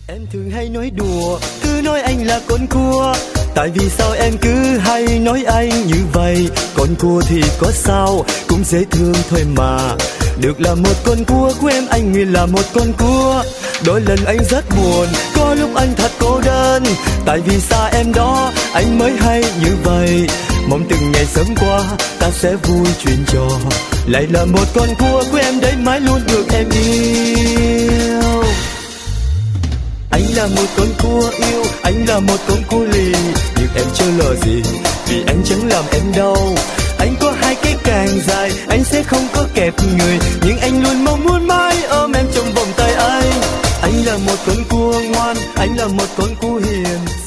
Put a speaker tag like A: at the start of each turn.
A: Em thường hay nói đùa, cứ nói anh là con cua. Tại vì sao em cứ hay nói anh như vậy? Con cua thì có sao, cũng dễ thương thôi mà. Được là một con cua của em, anh nguyện là một con cua. Đôi lần anh rất buồn, có lúc anh thật cô đơn. Tại vì xa em đó, anh mới hay như vậy. Mong từng ngày sớm qua, ta sẽ vui chuyện trò. Lại là một con cua của em đấy, mãi luôn được em yêu. Anh là một con cua yêu, anh là một con cua lì. Nhưng em chưa lờ gì, vì anh chẳng làm em đau. Anh có hai cái càng dài, anh sẽ không có kẹp người. Nhưng anh luôn mong muốn mãi ôm em trong vòng tay anh. Anh là một con cua ngoan, anh là một con cua hiền.